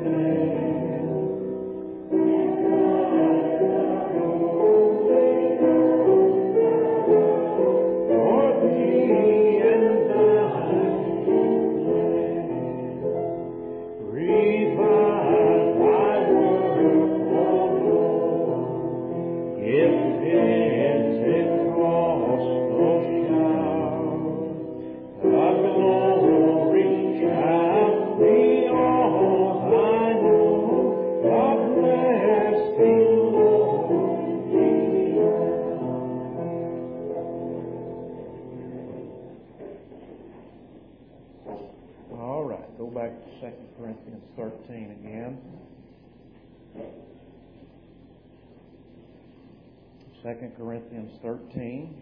Corinthians 13.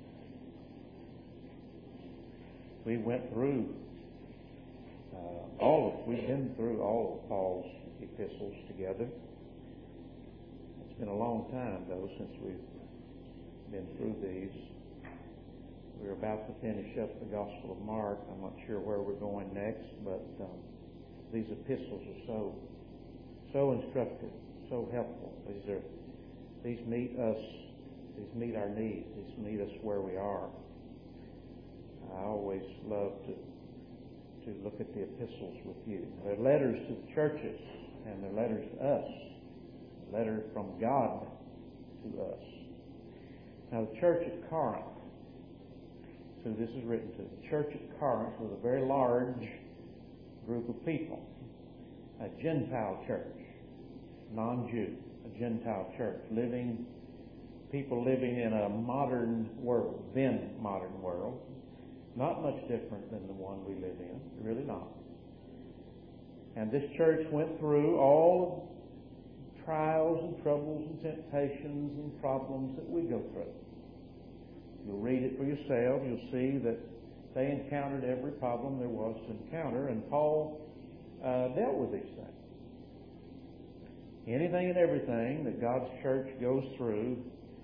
We went through we've been through all of Paul's epistles together. It's been a long time, though, since we've been through these. We're about to finish up the Gospel of Mark. I'm not sure where we're going next, but these epistles are so instructive, so helpful. These meet us. These meet our needs. These meet us where we are. I always love to look at the epistles with you. They're letters to the churches, and they're letters to us. A letter from God to us. Now, the church at Corinth, so this is written to. The church at Corinth was a very large group of people. A Gentile church, non-Jew, a Gentile church, people living in a modern world, then modern world, not much different than the one we live in, really not. And this church went through all of trials and troubles and temptations and problems that we go through. You'll read it for yourself. You'll see that they encountered every problem there was to encounter, and Paul dealt with these things. Anything and everything that God's church goes through,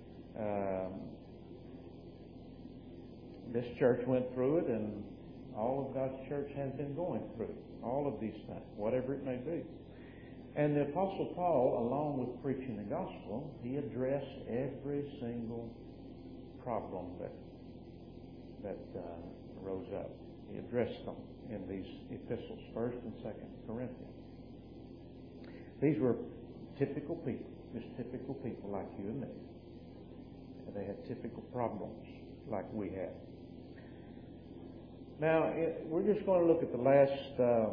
this church went through it, and all of God's church has been going through all of these things, whatever it may be. And the Apostle Paul, along with preaching the gospel, he addressed every single problem that rose up. He addressed them in these epistles, 1st and 2nd Corinthians. These were typical people, just typical people like you and me. They had typical problems like we had. Now, we're just going to look at the last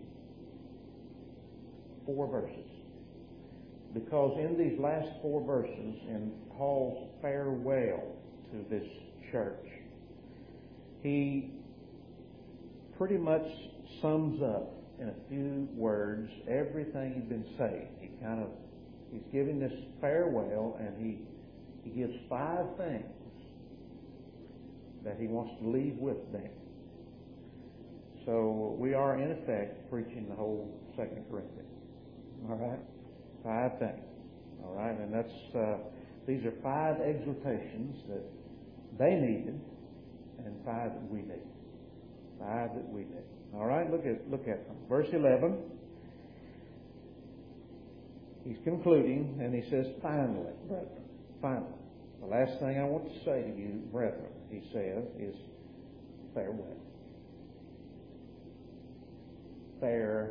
4 verses. Because in these last 4 verses, in Paul's farewell to this church, he pretty much sums up in a few words everything he'd been saying. He's giving this farewell, and he gives 5 things that he wants to leave with them. So we are, in effect, preaching the whole 2nd Corinthians. All right? 5 things. All right? And these are 5 exhortations that they needed, and 5 that we need. 5 that we need. All right? Look at them. Verse 11. He's concluding, and he says, finally, brethren, finally. The last thing I want to say to you, brethren, he says, is farewell. Farewell.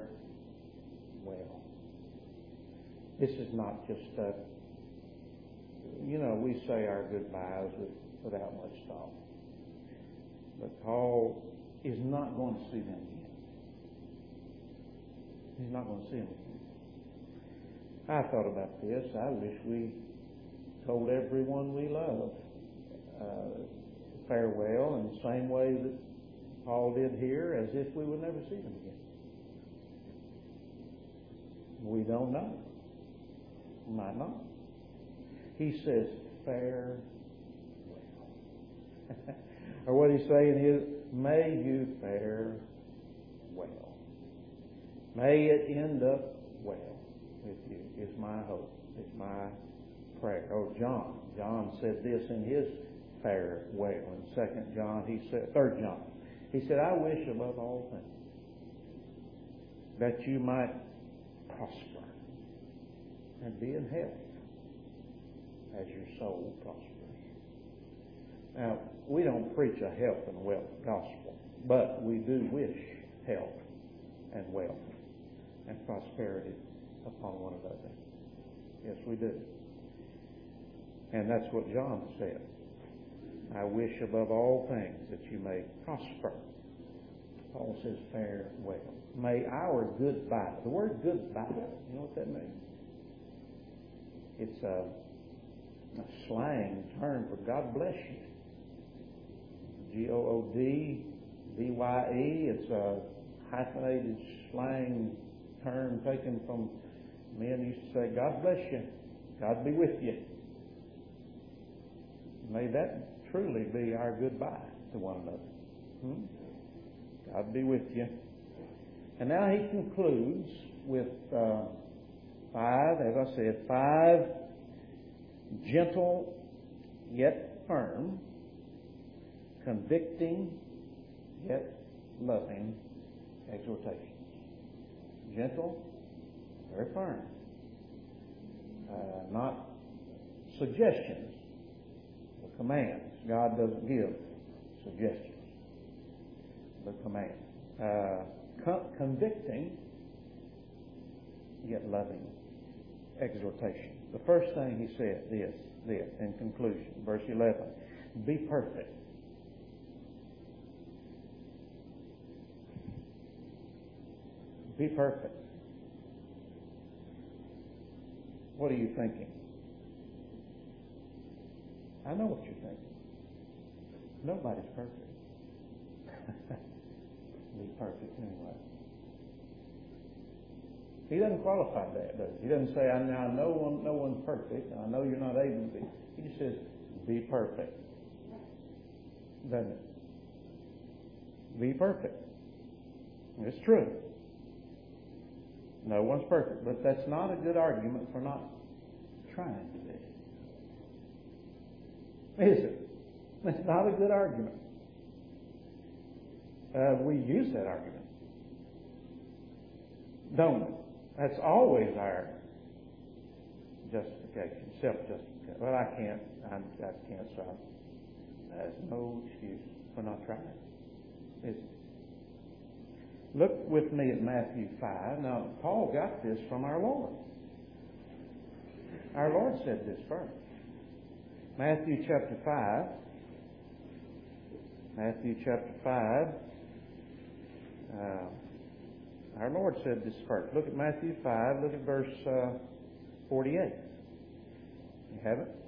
This is not just we say our goodbyes without much thought. But Paul is not going to see them again. He's not going to see them again. I thought about this. I wish we told everyone we love farewell in the same way that Paul did here, as if we would never see them again. We don't know. Might not. He says, farewell. Or what he's saying is, may you fare well. May it end up well with you, is my hope, is my prayer. Oh, John said this in his farewell. In 3rd John, he said, I wish above all things that you might prosper and be in health as your soul prospers. Now, we don't preach a health and wealth gospel, but we do wish health and wealth and prosperity upon one another. Yes, we do. And that's what John said. I wish above all things that you may prosper. Paul says, fare well. May our goodbye. The word goodbye, you know what that means? It's a slang term for God bless you. Goodbye. It's a hyphenated slang term taken from men used to say, God bless you. God be with you. May that truly be our goodbye to one another. God be with you. And now he concludes with five gentle yet firm, convicting yet loving exhortations. Gentle, very firm. Not suggestions, but commands. God doesn't give suggestions, but commands. Convicting yet loving exhortation. The first thing he said this in conclusion, verse 11, be perfect. Be perfect. What are you thinking? I know what you're thinking. Nobody's perfect. Be perfect anyway. He doesn't qualify that, does he? He doesn't say, I know no one's perfect, and I know you're not able to be. He just says, be perfect. Doesn't it? Be perfect. It's true. No one's perfect, but that's not a good argument for not trying to be. Is it? It's not a good argument. We use that argument, don't we? That's always our justification, self-justification. Well, I can't, so there's no excuse for not trying. Is it? Look with me at Matthew 5. Now, Paul got this from our Lord. Our Lord said this first. Matthew chapter 5. Our Lord said this first. Look at Matthew 5. Look at verse 48. You have it?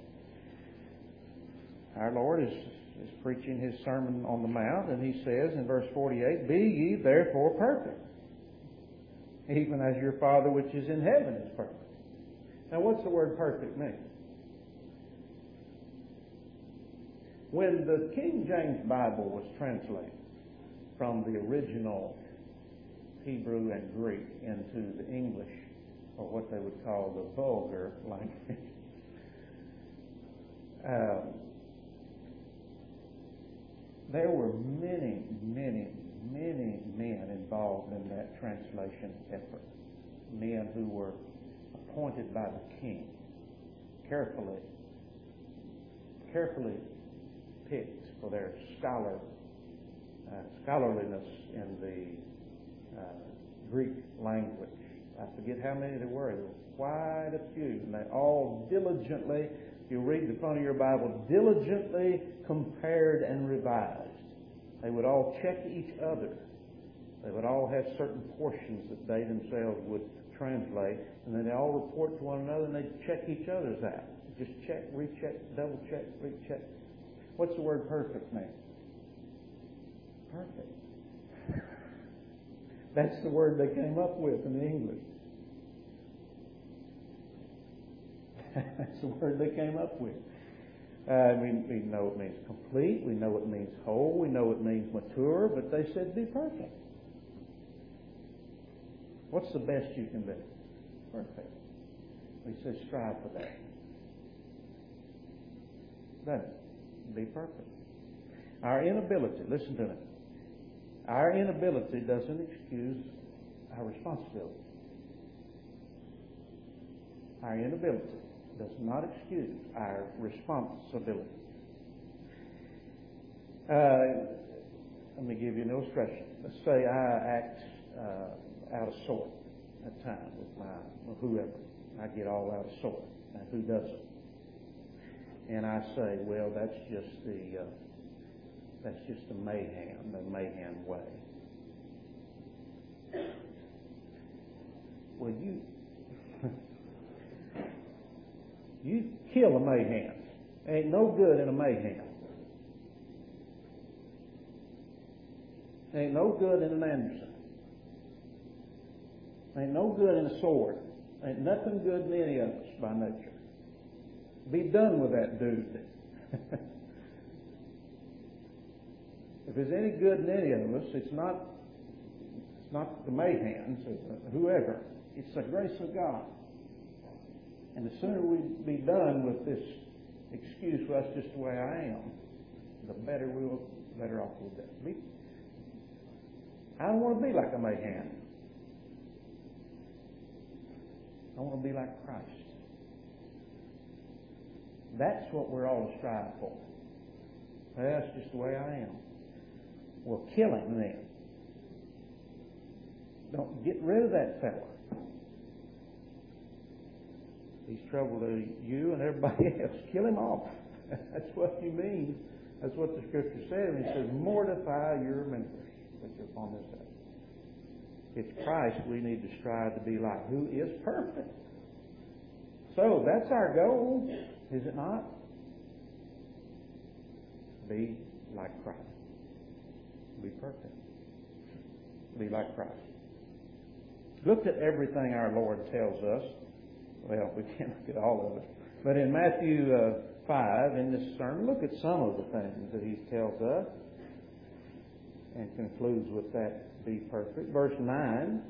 Our Lord is preaching his Sermon on the Mount, and he says in verse 48, be ye therefore perfect, even as your Father which is in heaven is perfect. Now, what's the word perfect mean? When the King James Bible was translated from the original Hebrew and Greek into the English, or what they would call the vulgar language, there were many men involved in that translation effort. Men who were appointed by the king, carefully picked for their scholarliness in the Greek language. I forget how many there were. There were quite a few, and they all diligently, if you read the front of your Bible, diligently compared and revised. They would all check each other. They would all have certain portions that they themselves would translate, and then they all report to one another, and they'd check each other's out. Just check, recheck, double check, recheck. What's the word perfect mean? Perfect. That's the word they came up with in the English. That's the word they came up with. We know it means complete. We know it means whole. We know it means mature. But they said be perfect. What's the best you can be? Perfect. He says strive for that. Then be perfect. Our inability, listen to me. Our inability doesn't excuse our responsibility. Our inability does not excuse our responsibility. Let me give you an illustration. Let's say I act out of sort at times with whoever. I get all out of sort. And who doesn't? And I say, well, that's just the mayhem way. Well, you kill a mayhem. Ain't no good in a mayhem. Ain't no good in an Anderson. Ain't no good in a sword. Ain't nothing good in any of us by nature. Be done with that dude. If there's any good in any of us, it's not the mayhems or whoever. It's the grace of God. And the sooner we be done with this excuse, well, that's just the way I am, the better off we'll be. I don't want to be like a mayhem. I want to be like Christ. That's what we're all to strive for. That's just the way I am. Well, kill him then. Don't get rid of that fellow. He's trouble to you and everybody else. Kill him off. That's what he means. That's what the Scripture says. And it says, mortify your members which are upon this earth. It's Christ we need to strive to be like, who is perfect. So that's our goal, is it not? Be like Christ. Be perfect. Be like Christ. Look at everything our Lord tells us. Well, we can't look at all of it. But in Matthew 5, in this sermon, look at some of the things that he tells us and concludes with that, be perfect. Verse 9,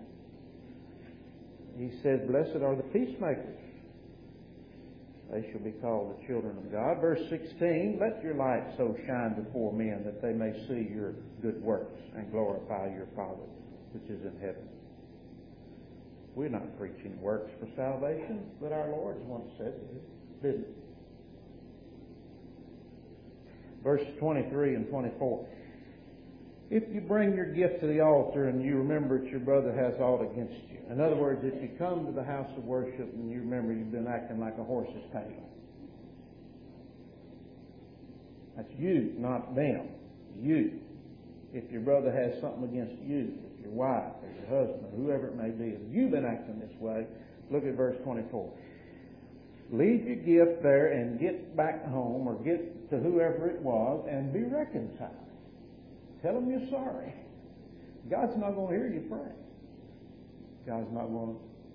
he says, blessed are the peacemakers. They shall be called the children of God. Verse 16, let your light so shine before men that they may see your good works and glorify your Father which is in heaven. We're not preaching works for salvation, but our Lord once said it, didn't he? Verse 23 and 24. If you bring your gift to the altar and you remember that your brother has aught against you. In other words, if you come to the house of worship and you remember you've been acting like a horse's tail. That's you, not them. You. If your brother has something against you, if your wife or your husband or whoever it may be, if you've been acting this way, look at verse 24. Leave your gift there and get back home or get to whoever it was and be reconciled. Tell them you're sorry. God's not going to hear you pray. God's not going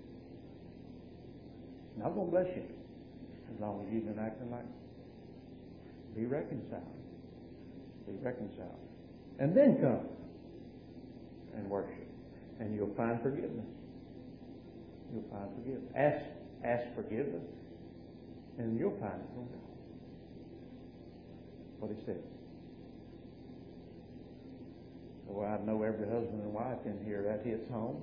to bless you as long as you've been acting like it. Be reconciled. Be reconciled. And then come and worship. And you'll find forgiveness. You'll find forgiveness. Ask forgiveness. And you'll find it from God. What he said. Well, I know every husband and wife in here that hits home.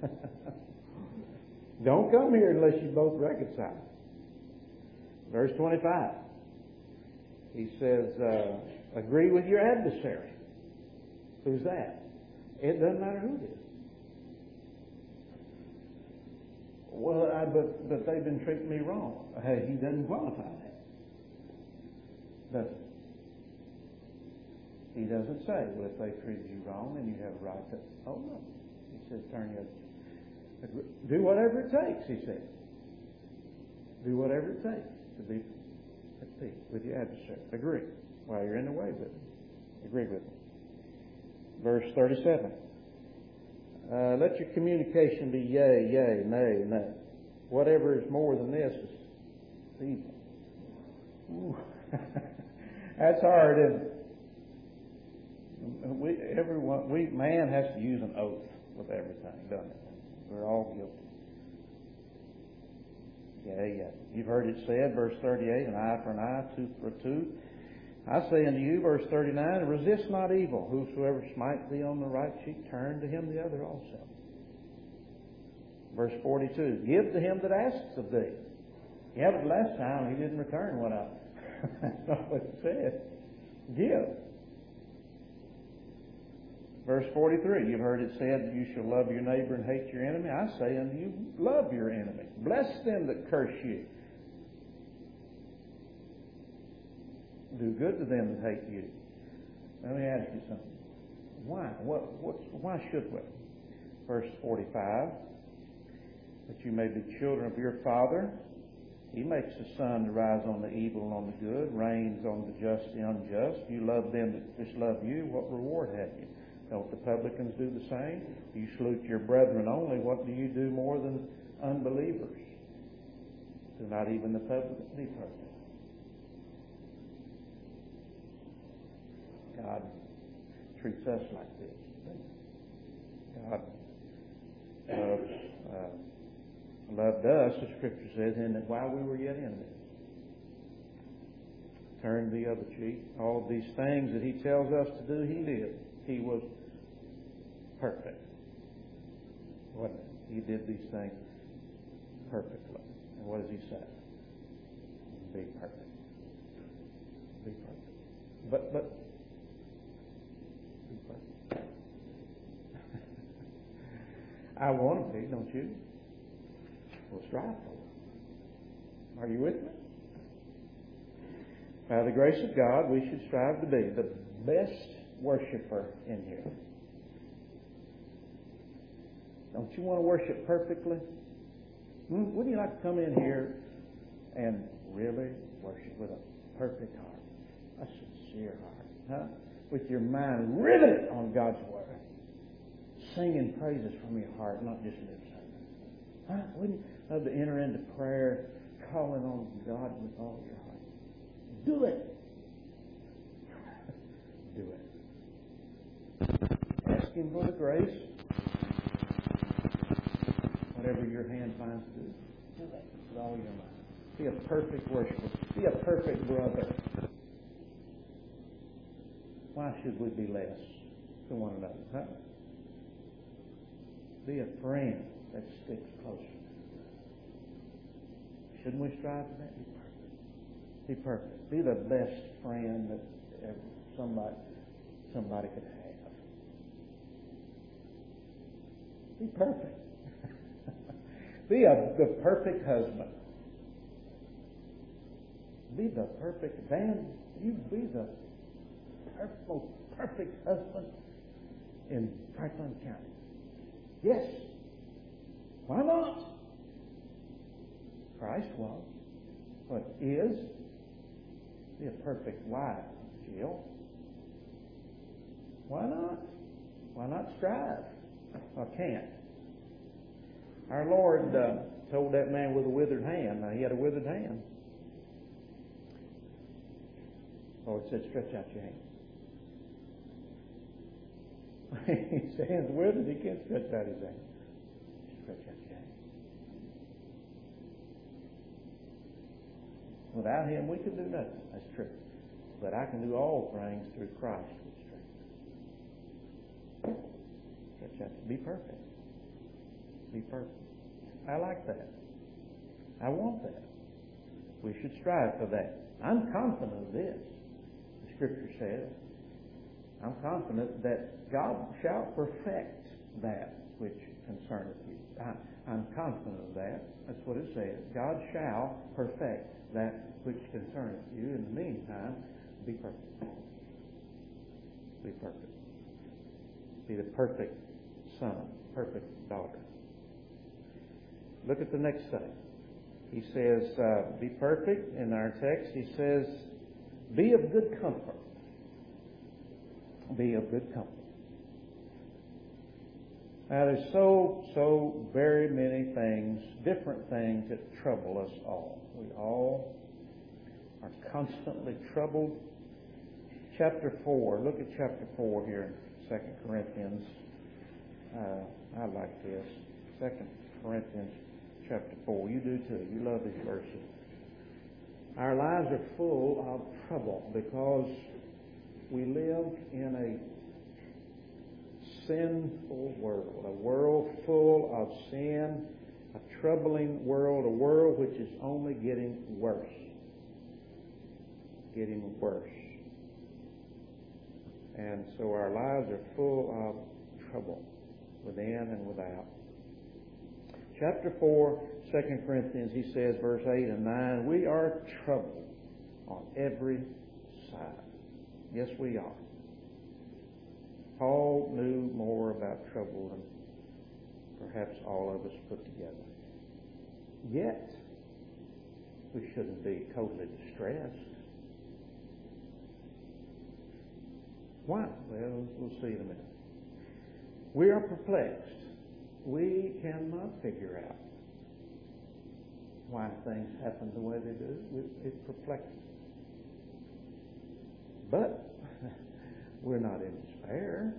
Don't come here unless you both reconcile. Verse 25. He says, agree with your adversary. Who's that? It doesn't matter who it is. Well, but they've been treating me wrong. Hey, he doesn't qualify that. Does he? He doesn't say, well, if they treated you wrong, then you have a right to, oh no. He says, turn your, do whatever it takes, he says. Do whatever it takes to be at peace with your adversary. Agree while you're in the way with him. Agree with him. Verse 37. Let your communication be yea, yea, nay, nay. Whatever is more than this is evil. Ooh. That's hard, isn't it? Man has to use an oath with everything, doesn't it? We're all guilty. Yeah. You've heard it said, verse 38, an eye for an eye, tooth for a tooth. I say unto you, verse 39, resist not evil. Whosoever smite thee on the right cheek, turn to him the other also. Verse 42, give to him that asks of thee. Yeah, but last time he didn't return what I... That's not what it said. Give. Verse 43, you've heard it said, you shall love your neighbor and hate your enemy. I say unto you, love your enemy. Bless them that curse you. Do good to them that hate you. Let me ask you something. Why? Why should we? Verse 45, that you may be children of your Father. He makes the sun to rise on the evil and on the good, rains on the just and the unjust. You love them that just love you. What reward have you? Don't the publicans do the same? You salute your brethren only. What do you do more than unbelievers? Do not even the publicans be perfect? God treats us like this. God loved us, the Scripture says, in that while we were yet enemies, turned the other cheek. All of these things that He tells us to do, He did. He was perfect. Wasn't He? He did these things perfectly. And what does He say? Be perfect. Be perfect. But be perfect. I want to be, don't you? We'll strive for it. Are you with me? By the grace of God, we should strive to be the best worshiper in here. Don't you want to worship perfectly? Wouldn't you like to come in here and really worship with a perfect heart, a sincere heart, huh? With your mind riveted on God's Word, singing praises from your heart, not just lip service. Huh? Wouldn't you love to enter into prayer, calling on God with all your heart? Do it. Do it. Ask Him for the grace. Whatever your hand finds to do, do it with all your mind. Be a perfect worshiper. Be a perfect brother. Why should we be less to one another? Huh? Be a friend that sticks closer. Shouldn't we strive for that? Be perfect. Be perfect. Be the best friend that ever somebody could have. Be perfect. Be the perfect husband. Be the perfect man. You be the most perfect husband in Franklin County. Yes. Why not? Christ was. But is. Be a perfect wife, Jill. Why not? Why not strive? I can't. Our Lord told that man with a withered hand. Now, he had a withered hand. The Lord said, stretch out your hand. His hand's withered. He can't stretch out his hand. Stretch out your hand. Without Him, we can do nothing. That's true. But I can do all things through Christ, which strengthens. Stretch out. Be perfect. Be perfect. I like that. I want that. We should strive for that. I'm confident of this. The Scripture says, I'm confident that God shall perfect that which concerneth you. I'm confident of that. That's what it says. God shall perfect that which concerneth you. In the meantime, be perfect. Be perfect. Be the perfect son, perfect daughter. Look at the next thing. He says, be perfect. In our text, he says, be of good comfort. Be of good comfort. Now, there's so very many things, different things that trouble us all. We all are constantly troubled. Chapter 4. Look at chapter 4 here in 2 Corinthians. I like this. 2 Corinthians chapter 4. You do too. You love these verses. Our lives are full of trouble because we live in a sinful world, a world full of sin, of troubling world, a world which is only getting worse. Getting worse. And so our lives are full of trouble, within and without. Chapter 4, 2 Corinthians, he says, verse 8 and 9, we are troubled on every side. Yes, we are. Paul knew more about trouble than perhaps all of us put together. Yet, we shouldn't be totally distressed. Why? Well, we'll see in a minute. We are perplexed. We cannot figure out why things happen the way they do. It perplexes us. But we're not in despair.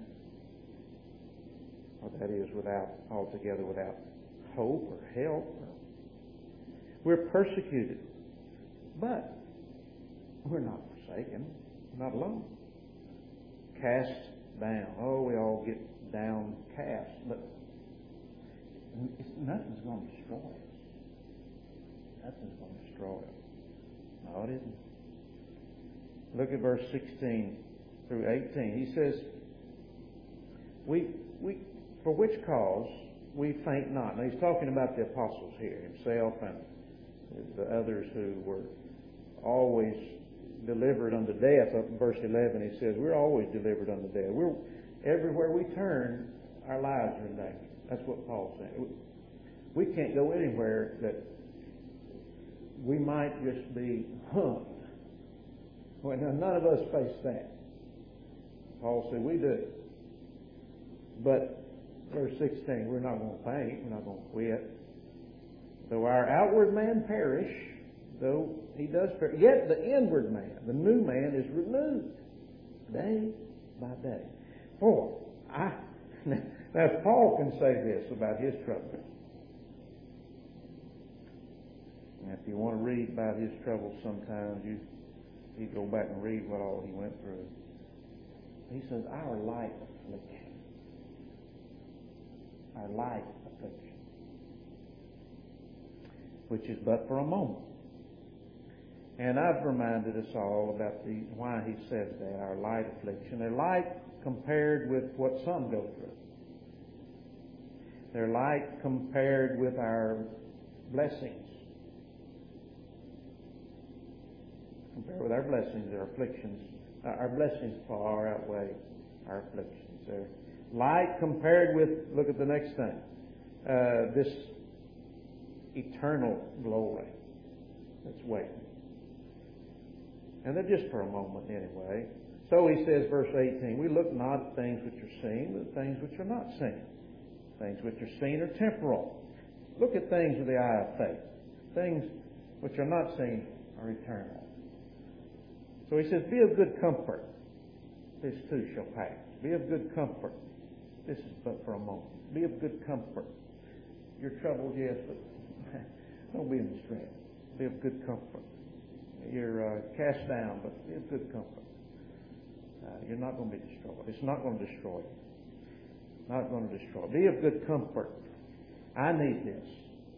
Or that is, altogether without hope or help. We're persecuted. But we're not forsaken. We're not alone. Cast down. Oh, we all get downcast. But nothing's going to destroy us. Nothing's going to destroy us. No, it isn't. Look at verse 16 through 18. He says, we for which cause we faint not. Now he's talking about the apostles here, himself and the others who were always delivered unto death. Up in verse 11 he says, we're always delivered unto death. Everywhere we turn, our lives are in danger. That's what Paul's saying. We can't go anywhere that we might just be hung. Well, none of us face that. Paul said we do. But verse 16, we're not going to faint. We're not going to quit. Though our outward man perish, though he does perish, yet the inward man, the new man, is renewed day by day. For now Paul can say this about his trouble. Now, if you want to read about his troubles sometimes, you go back and read what all he went through. He says, our light affliction. Our light affliction. Which is but for a moment. And I've reminded us all about why he says that, our light affliction. They're light compared with what some go through. They're light compared with our blessings. Compared with our blessings, our afflictions. Our blessings far outweigh our afflictions. They're light compared with, look at the next thing, this eternal glory that's waiting. And they're just for a moment anyway. So he says, verse 18, we look not at things which are seen, but things which are not seen. Things which are seen are temporal. Look at things with the eye of faith. Things which are not seen are eternal. So he says, be of good comfort. This too shall pass. Be of good comfort. This is but for a moment. Be of good comfort. You're troubled, yes, but don't be in distress. Be of good comfort. You're cast down, but be of good comfort. You're not going to be destroyed. It's not going to destroy you. Not going to destroy. Be of good comfort. I need this.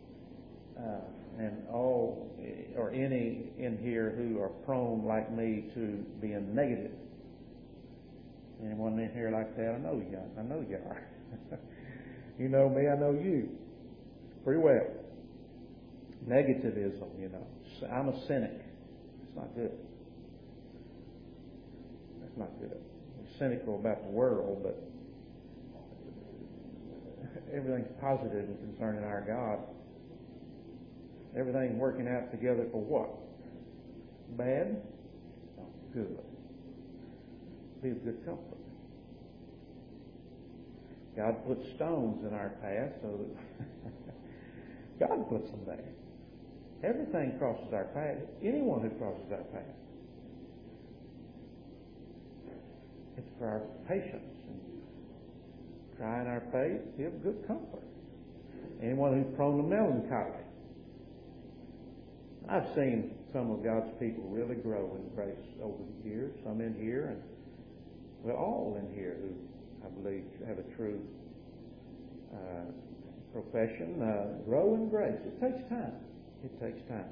And all or any in here who are prone like me to being negative. Anyone in here like that? I know you are. You know me, I know you pretty well. Negativism, I'm a cynic. It's not good. That's not good. I'm cynical about the world, but everything's positive concerning our God. Everything's working out together for what? Bad? No, good. Be of good comfort. God puts stones in our path so that God puts them there. Everything crosses our path. Anyone who crosses our path. It's for our patience and trying our faith. Be of good comfort. Anyone who's prone to melancholy. I've seen some of God's people really grow in grace over the years. Some in here, and all in here who I believe have a true profession, grow in grace. It takes time. It takes time.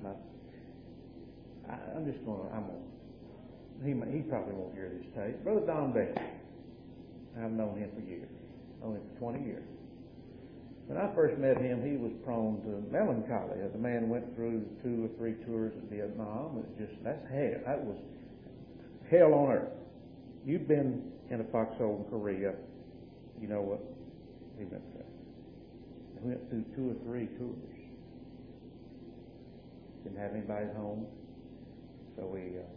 I'm just going to, he probably won't hear this tape. Brother Don Beck. I've known him for years. Known him for 20 years. When I first met him, he was prone to melancholy. The man went through 2 or 3 tours in Vietnam. That's hell. That was hell on earth. You've been in a foxhole in Korea. You know what he went through. He went through 2 or 3 tours. Didn't have anybody at home. So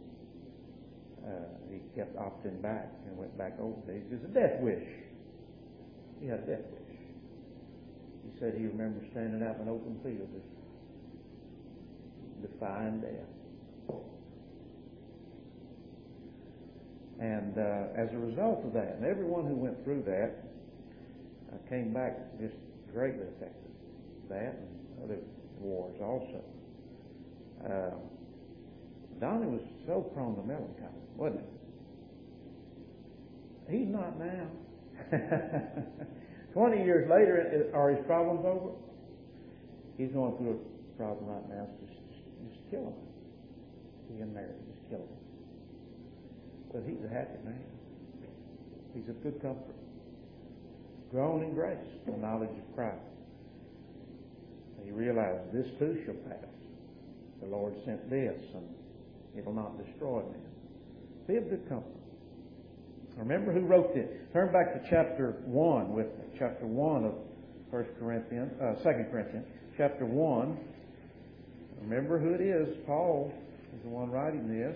he kept opting back and went back over there. It was a death wish. He had a death wish. He said he remembers standing out in an open field just defying death. And as a result of that, and everyone who went through that came back just greatly affected. That and other wars also. Donnie was so prone to melancholy, wasn't he? He's not now. 20 years later, are his problems over? He's going through a problem right now. It's just killing him. Being married, just killing him. But he's a happy man. He's of good comfort. Grown in grace, the knowledge of Christ. And he realizes this too shall pass. The Lord sent this, and it will not destroy me. Be of good comfort. Remember who wrote this. Turn back to chapter 1 with me. Chapter 1 of 2 Corinthians. Chapter 1. Remember who it is. Paul is the one writing this.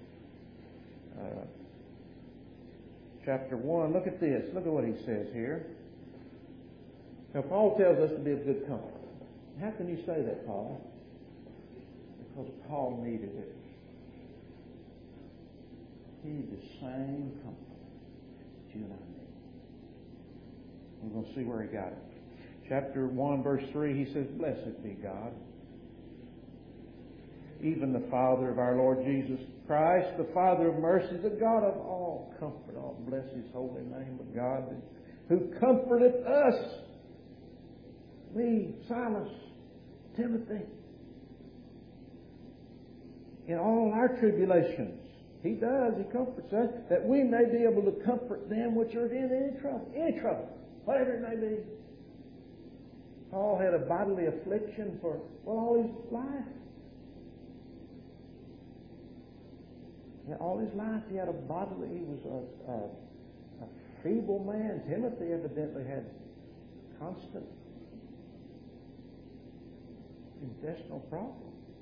Chapter 1. Look at this. Look at what he says here. Now, Paul tells us to be of good comfort. How can you say that, Paul? Because Paul needed it. He needed the same comfort that you and I need. We're going to see where he got it. Chapter 1, verse 3, he says, "Blessed be God, even the Father of our Lord Jesus Christ, the Father of mercy, the God of all comfort." Oh, bless his holy name of God, who comforteth us, me, Silas, Timothy, in all our tribulations. He does. He comforts us, that we may be able to comfort them which are in any trouble, whatever it may be. Paul had a bodily affliction for all his life. All his life he had a bodily, he was a feeble man. Timothy evidently had constant intestinal problems.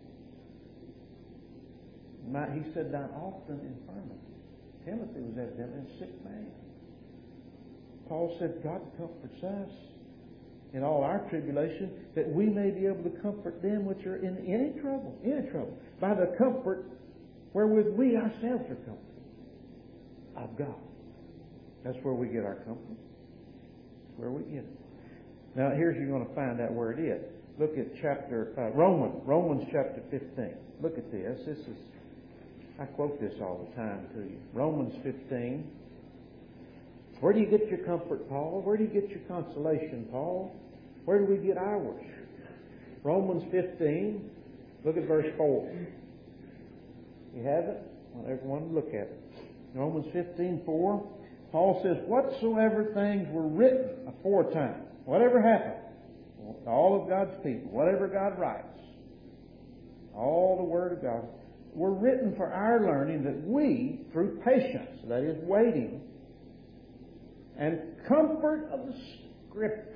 He said, "Thine often infirmity." Timothy was evidently a sick man. Paul said, God comforts us in all our tribulation, that we may be able to comfort them which are in any trouble, by the comfort wherewith we ourselves are comforted of God. That's where we get our comfort. That's where we get it. Now, here's you're going to find out where it is. Look at Romans chapter 15. Look at this. I quote this all the time to you. Romans 15. Where do you get your comfort, Paul? Where do you get your consolation, Paul? Where do we get ours? Romans 15. Look at verse 4. You have it? I want everyone to look at it. Romans 15:4. Paul says, "Whatsoever things were written aforetime," whatever happened, all of God's people, whatever God writes, all the Word of God, were written for our learning, that we, through patience, that is, waiting, and comfort of the Scriptures.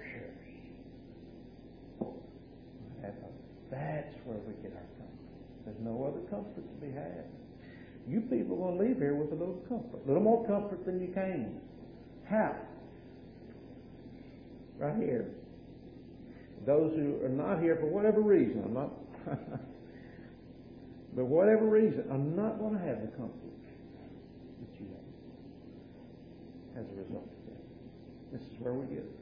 That's where we get our comfort. There's no other comfort to be had. You people are going to leave here with a little comfort, a little more comfort than you came. How? Right here. Those who are not here for whatever reason, I'm not, but whatever reason, I'm not going to have the comfort that you have as a result of that. This is where we get it.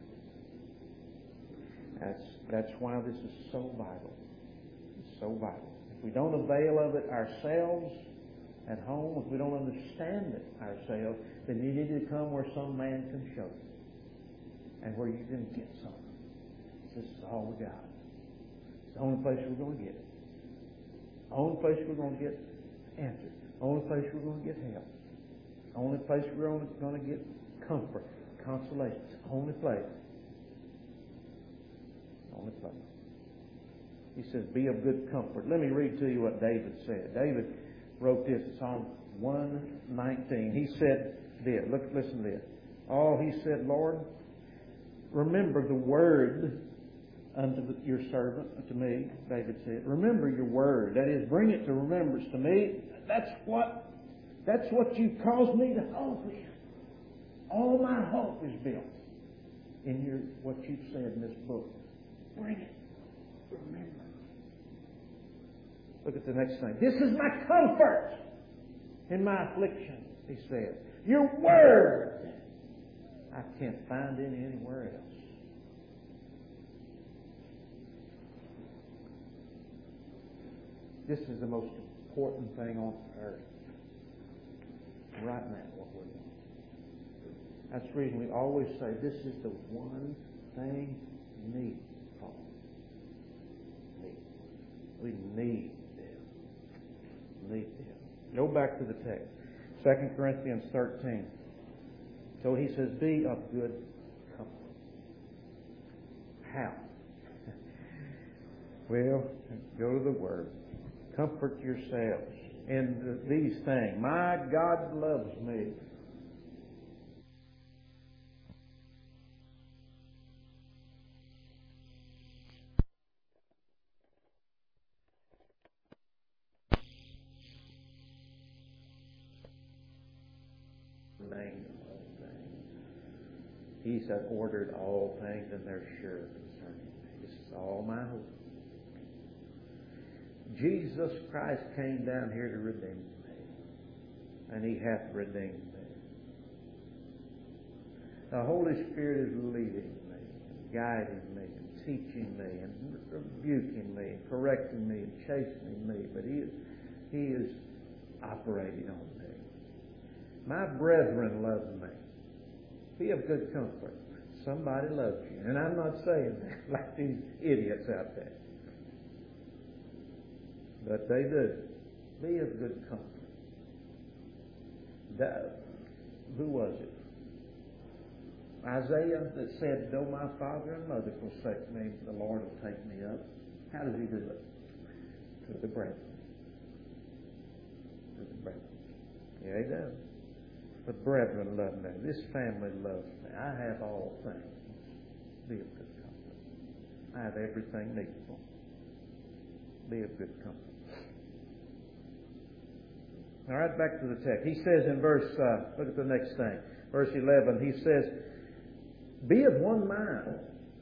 That's why this is so vital. It's so vital. If we don't avail of it ourselves at home, if we don't understand it ourselves, then you need to come where some man can show you, and where you can get something. this is all we got. It's the only place we're going to get it. The only place we're going to get answers. The only place we're going to get help. The only place we're going to get comfort, consolation. It's the only place. The only place. He says, be of good comfort. Let me read to you what David said. David wrote this in Psalm 119. He said this. Listen to this. Oh, he said, Lord, remember the word unto your servant, unto me, David said. Remember your word. That is, bring it to remembrance to me. That's what you caused me to hope in. All my hope is built in what you've said in this book. Bring it. Remember. Look at the next thing. This is my comfort in my affliction, he said. Your word. I can't find it anywhere else. This is the most important thing on earth. Right now, what we're doing. That's the reason we always say this is the one thing we need, Paul. We need them. Need them. Go back to the text. 2 Corinthians 13. So he says, be of good comfort. How? Well, go to the Word. Comfort yourselves in these things. My God loves me. He hath ordered all things, and they're sure concerning me. This is all my hope. Jesus Christ came down here to redeem me, and He hath redeemed me. The Holy Spirit is leading me, and guiding me, and teaching me, and rebuking me, and correcting me, and chastening me. But He is operating on me. My brethren love me. Be of good comfort. Somebody loves you. And I'm not saying that like these idiots out there. But they do. Be of good comfort. Who was it? Isaiah that said, though my father and mother forsake me, the Lord will take me up. How does He do it? To the brethren. To the brethren. Yeah, He does. The brethren love me. This family loves me. I have all things. Be of good comfort. I have everything needful. Be of good comfort. All right, back to the text. He says in look at the next thing. Verse 11, he says, be of one mind.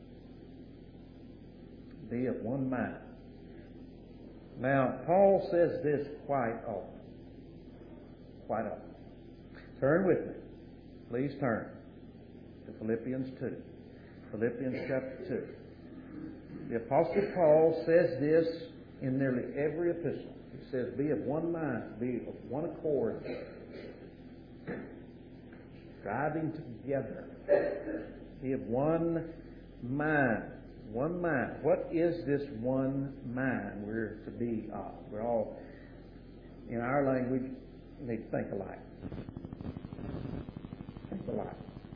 Be of one mind. Now, Paul says this quite often. Quite often. Turn with me. Please turn to Philippians 2. Philippians chapter 2. The Apostle Paul says this in nearly every epistle. He says, be of one mind, be of one accord, striving together. Be of one mind. One mind. What is this one mind we're to be of? We're all, in our language, need to think alike. Think alike.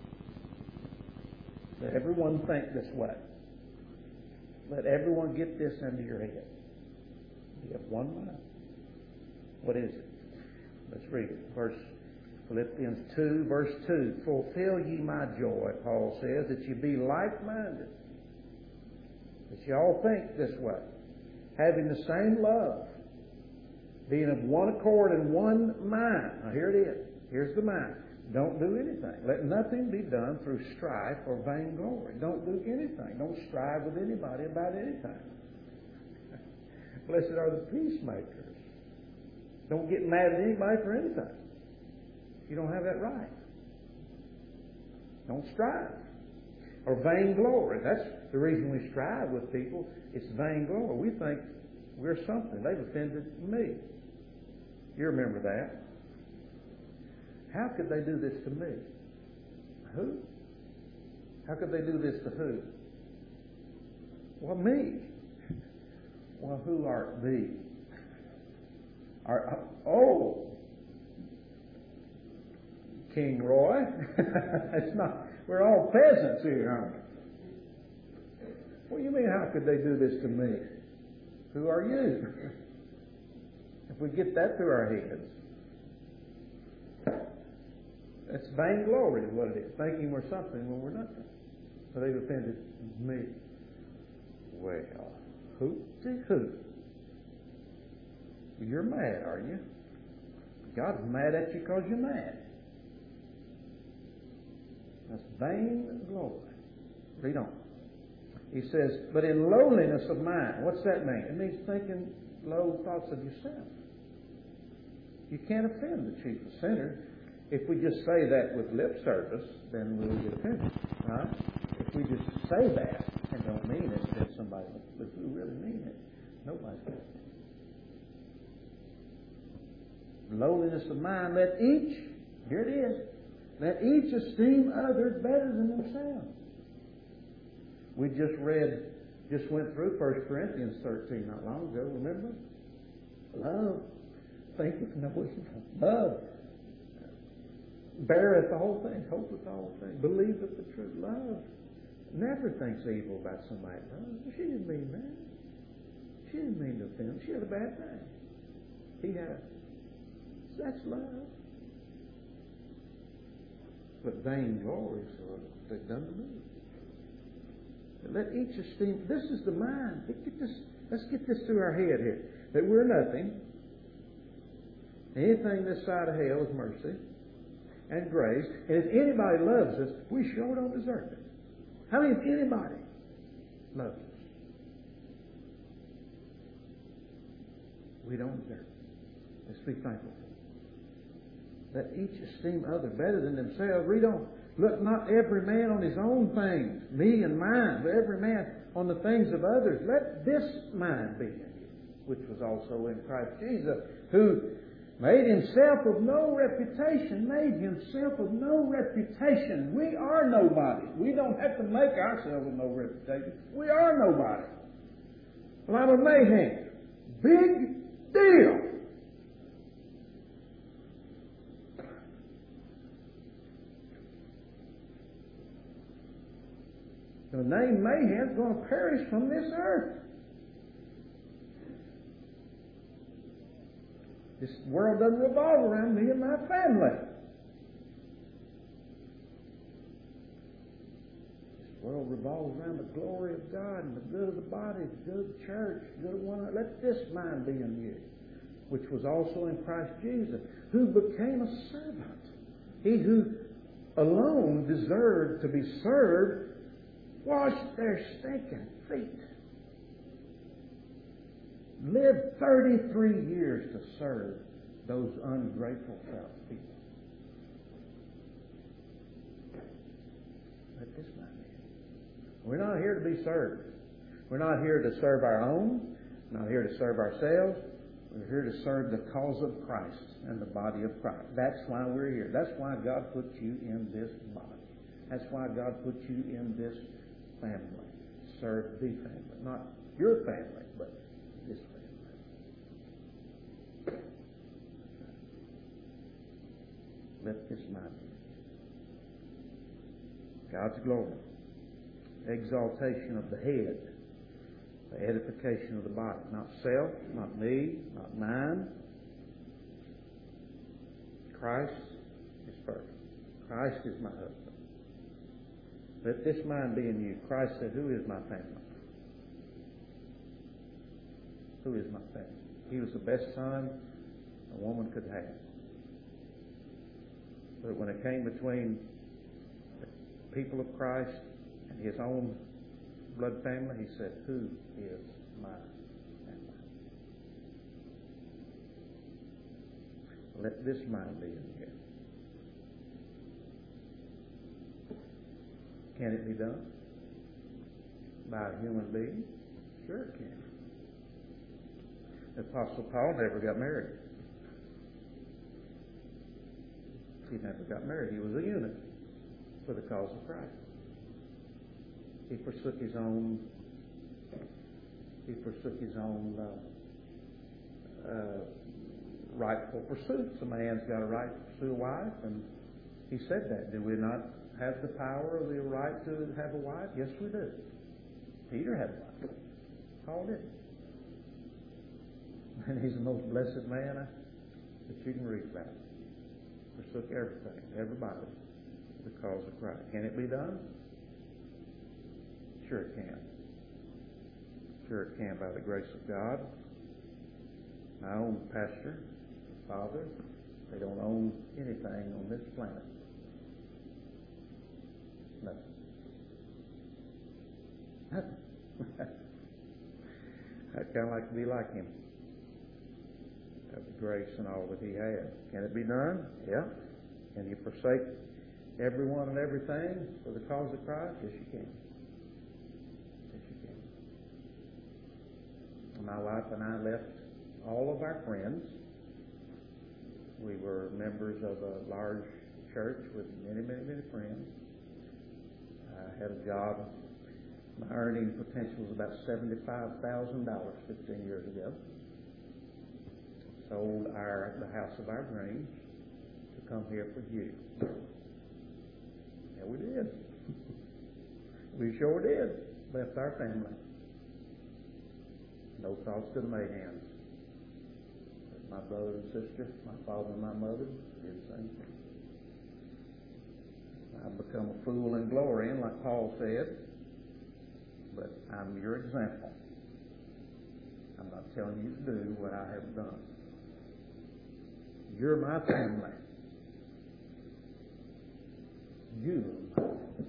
Let everyone think this way. Let everyone get this into your head. You have one mind. What is it? Let's read it. Philippians 2, verse 2. Fulfill ye my joy, Paul says, that you be like-minded. That you all think this way. Having the same love. Being of one accord and one mind. Now here it is. Here's the mind. Don't do anything. Let nothing be done through strife or vainglory. Don't do anything. Don't strive with anybody about anything. Blessed are the peacemakers. Don't get mad at anybody for anything. You don't have that right. Don't strive. Or vainglory. That's the reason we strive with people. It's vainglory. We think we're something. They've offended me. You remember that. How could they do this to me? Who? How could they do this to who? Well, me. Well, who art thee? King Roy. It's not. We're all peasants here, aren't we? What do you mean, how could they do this to me? Who are you? If we get that through our heads, that's vainglory is what it is. Thinking we're something when we're nothing. So they've offended me. Well, who? You're mad, are you? God's mad at you because you're mad. That's vainglory. Read on. He says, but in lowliness of mind. What's that mean? It means thinking low thoughts of yourself. You can't offend the chief of sinners. If we just say that with lip service, then we'll get offended. Right? If we just say that and don't mean it, then somebody will. But if we really mean it, nobody's going to. Lowliness of mind, let each, here it is, let each esteem others better than themselves. We just went through 1 Corinthians 13 not long ago, remember? Love thinketh no evil. Love beareth all things, hopeth all things, believeth the truth. Love never thinks evil about somebody. She didn't mean that. She didn't mean to offend. She had a bad thing. He had. So that's love. But vainglory is what they've done to me. Let each esteem. This is the mind. Let's get this through our head here. That we're nothing. Anything this side of hell is mercy and grace. And if anybody loves us, we sure don't deserve it. How many, if anybody loves us? We don't deserve it. Let's be thankful. Let each esteem other better than themselves. Read on. Look not every man on his own things, me and mine, but every man on the things of others. Let this mind be in you, which was also in Christ Jesus, who made himself of no reputation. We are nobody. We don't have to make ourselves of no reputation. We are nobody. Well, I'm a mayhem. Big deal. The name Mayhem is going to perish from this earth. This world doesn't revolve around me and my family. This world revolves around the glory of God and the good of the body, the good of the church, the good of one another. Let this mind be in you, which was also in Christ Jesus, who became a servant. He who alone deserved to be served washed their stinking feet. Lived 33 years to serve those ungrateful people. Let this mind be. We're not here to be served. We're not here to serve our own. We're not here to serve ourselves. We're here to serve the cause of Christ and the body of Christ. That's why we're here. That's why God put you in this body. That's why God put you in this family. Serve the family. Not your family, but this family. Let this mind be. God's glory. Exaltation of the head. The edification of the body. Not self, not me, not mine. Christ is first. Christ is my husband. Let this mind be in you. Christ said, who is my family? Who is my family? He was the best son a woman could have. But when it came between the people of Christ and his own blood family, he said, who is my family? Let this mind be in you. Can it be done? By a human being? Sure it can. The Apostle Paul never got married. He never got married. He was a eunuch for the cause of Christ. He forsook his own He forsook his own rightful pursuits. A man's got a right to pursue a wife, and he said that. Do we not have the power or the right to have a wife? Yes, we do. Peter had a wife. Paul didn't. And he's the most blessed man that you can read about. Forsook everything, everybody, for the cause of Christ. Can it be done? Sure it can. Sure it can by the grace of God. My own pastor, father, they don't own anything on this planet. Nothing. Nothing. I'd kind of like to be like him. Have the grace and all that he had. Can it be done? Yeah. Can you forsake everyone and everything for the cause of Christ? Yes, you can. Yes, you can. My wife and I left all of our friends. We were members of a large church with many, many, many friends. I had a job. My earning potential was about $75,000 15 years ago. Sold the house of our dreams to come here for you. Yeah, we did. We sure did. Left our family. No thoughts to the Mayhans. But my brother and sister, my father and my mother did the same thing. I've become a fool in glorying, like Paul said, but I'm your example. I'm not telling you to do what I have done. You're my family. You are my family.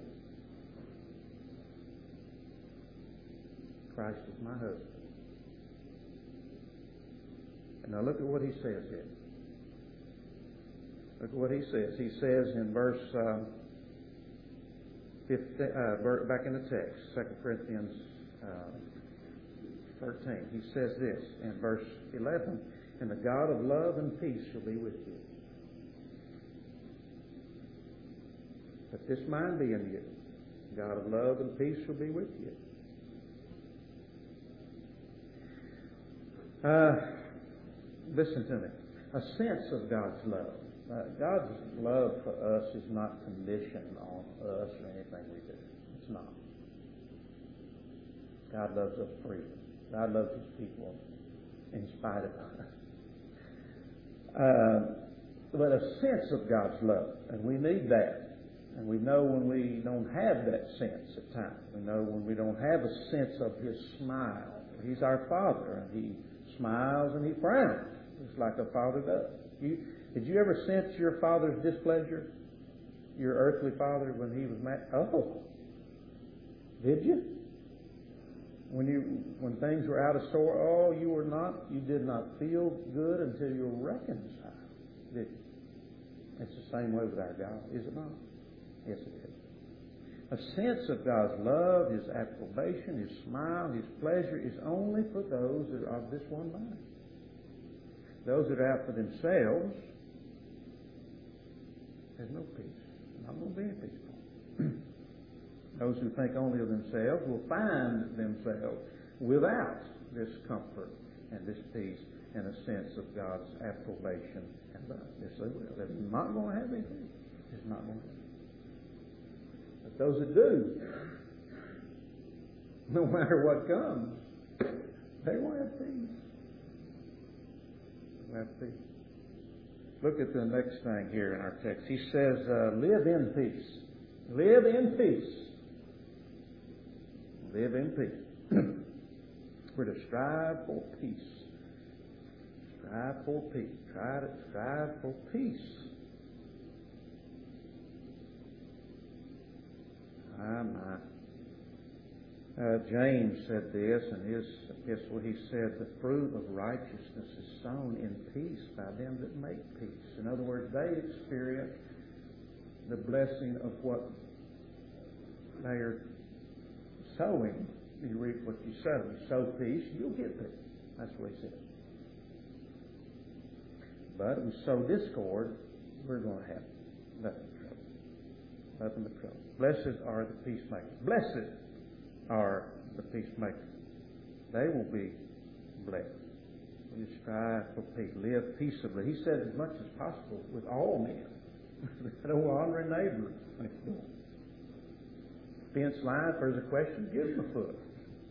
Christ is my husband. And now look at what he says here. Look at what he says. He says in verse 15, back in the text, 2 Corinthians 13. He says this in verse 11, and the God of love and peace shall be with you. Let this mind be in you. God of love and peace shall be with you. Listen to me. A sense of God's love. God's love for us is not conditioned on us or anything we do. It's not. God loves us freely. God loves His people in spite of us. But a sense of God's love, and we need that. And we know when we don't have that sense at times. We know when we don't have a sense of His smile. He's our Father, and He smiles and He frowns, just like a father does. Did you ever sense your father's displeasure? Your earthly father when he was mad? Oh, did you? When things were out of sort, you did not feel good until you were reconciled, did you? It's the same way with our God, is it not? Yes, it is. A sense of God's love, His approbation, His smile, His pleasure is only for those that are of this one mind. Those that are out for themselves, there's no peace. Not going to be any peace. Those who think only of themselves will find themselves without this comfort and this peace and a sense of God's approbation and love. Yes, they will. They're not going to have any peace. It's not going to have. But those that do, no matter what comes, they will have peace. They will have peace. Look at the next thing here in our text. He says, live in peace. Live in peace. Live in peace. We're to strive for peace. Strive for peace. Try to strive for peace. James said this in his epistle. He said, the fruit of righteousness is sown in peace by them that make peace. In other words, they experience the blessing of what they are sowing. You reap what you sow. You sow peace, you'll get peace. That's what he said. But if we sow discord, we're going to have nothing but trouble. Nothing but trouble. Blessed are the peacemakers. Blessed are the peacemakers. they will be blessed. We strive for peace. Live peaceably. He said as much as possible with all men. Don't honor a neighbor next door. Fence line, if there's a question, give him a foot.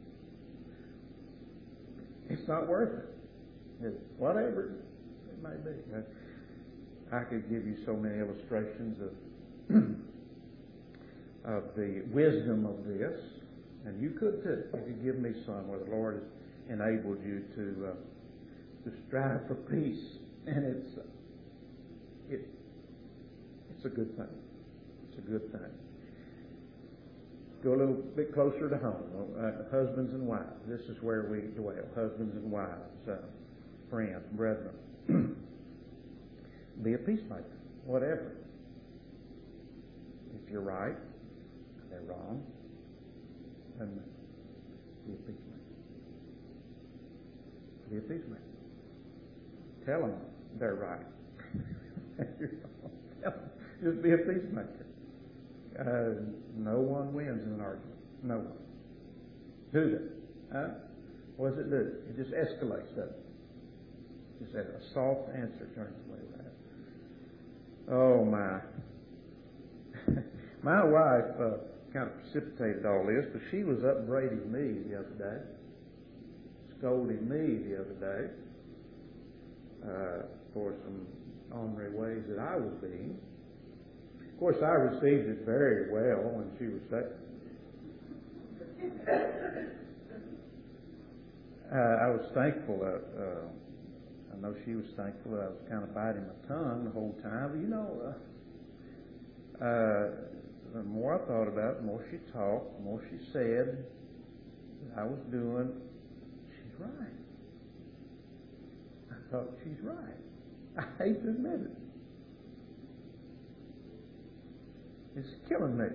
It's not worth it. Whatever it may be. I could give you so many illustrations of the wisdom of this, and you could too. You could give me some where the Lord has enabled you to strive for peace, and it's a good thing. It's a good thing. Go a little bit closer to home. Husbands and wives. This is where we dwell. Husbands and wives, friends, brethren. Be a peacemaker, whatever. If you're right, they're wrong, then be a peacemaker. Be a peacemaker. Tell them they're right. Tell them. Just be a peacemaker. No one wins in an argument. No one. Do they? What does it do? It just escalates, doesn't it? Just a soft answer turns away that. Oh my. My wife kind of precipitated all this, but she was upbraiding me the other day, scolding me the other day for some ornery ways that I was being. Of course, I received it very well when she was saying. I was thankful I know she was thankful that I was kind of biting my tongue the whole time. But, you know, the more I thought about it, the more she talked, the more she said that I was doing, she's right. I thought, she's right. I hate to admit it. It's killing me.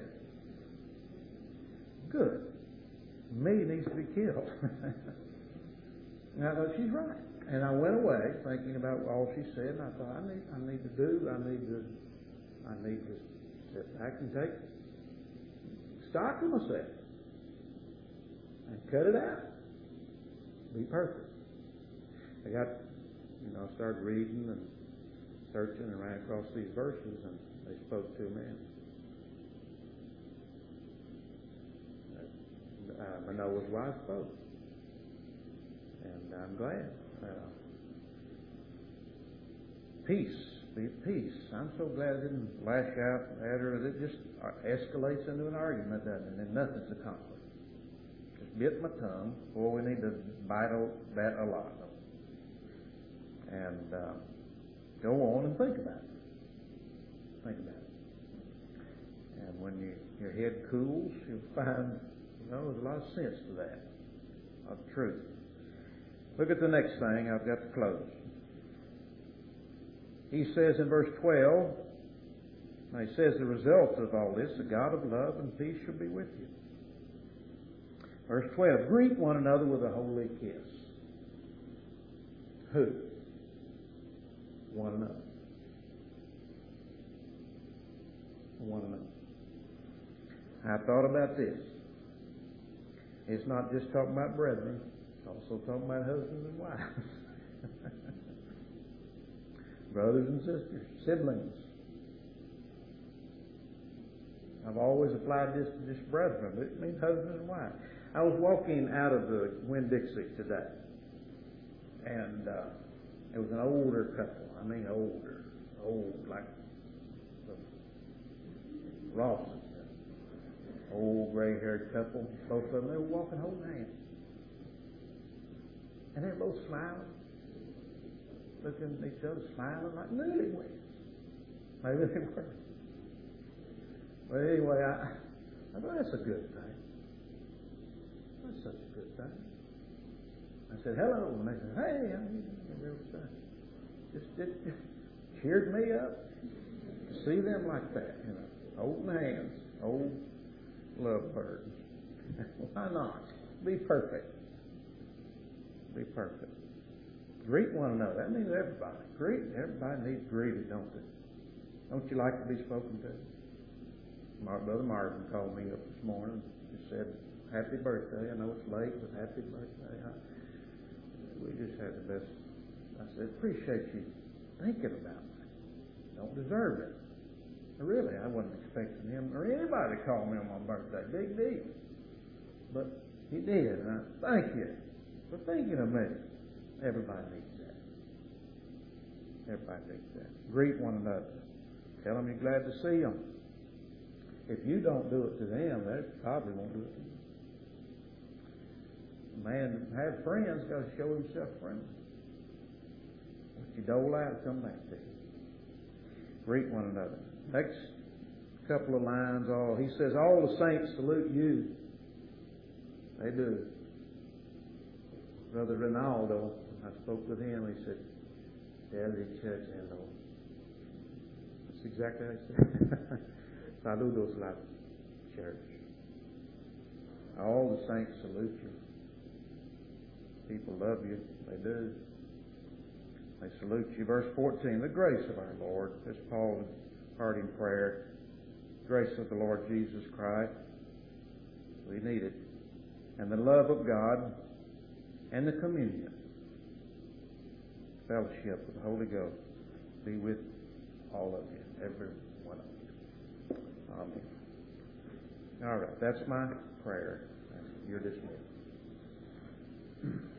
Good. Me needs to be killed. And I thought, she's right. And I went away thinking about all she said, and I thought, I need to sit back and take stock of myself and cut it out. Be perfect. I started reading and searching and ran across these verses, and they spoke to me. Manoah's wife spoke, and I'm glad. Peace, be at peace. I'm so glad I didn't lash out at her. It just escalates into an argument, doesn't it? And nothing's accomplished. Just bit my tongue. Boy, we need to bite that a lot. And go on and think about it. Think about it. And when your head cools, you'll find, there's a lot of sense to that, of truth. Look at the next thing. I've got to close. He says in verse 12, now he says the result of all this, the God of love and peace shall be with you. Verse 12, greet one another with a holy kiss. Who? One another. One another. I thought about this. It's not just talking about brethren. It's also talking about husbands and wives. Brothers and sisters, siblings. I've always applied this to just brethren, but it means husband and wife. I was walking out of the Winn-Dixie today, and it was an older couple. I mean old, like the Rawsons. Old gray-haired couple, both of them. They were walking holding hands, and they were both smiling. Looking at each other, smiling like newlyweds. Maybe they were. But anyway, I thought that's a good thing. That's such a good thing. I said, hello. And they said, hey, how are you doing? Just cheered me up to see them like that, holding hands, old lovebirds. Why not? Be perfect. Be perfect. Greet one another. That means everybody. Everybody needs greeted, don't they? Don't you like to be spoken to? Brother Martin called me up this morning and said, happy birthday. I know it's late, but happy birthday. We just had the best. I said, appreciate you thinking about me. Don't deserve it. Really, I wasn't expecting him or anybody to call me on my birthday. Big deal. But he did, and I thank you for thinking of me. Everybody needs that. Everybody needs that. Greet one another. Tell them you're glad to see them. If you don't do it to them, they probably won't do it to you. A man that had friends got to show himself friendly. What you dole out, come back to you. Greet one another. Next couple of lines, he says, all the saints salute you. They do. Brother Rinaldo, I spoke with him, he said, Daddy Church, hello. That's exactly what I said. Saludos la church. All the saints salute you. People love you. They do. They salute you. Verse 14, the grace of our Lord. This Paul's parting prayer. Grace of the Lord Jesus Christ. We need it. And the love of God and the communion, fellowship with the Holy Ghost be with all of you, every one of you. Amen. All right, that's my prayer. You're dismissed.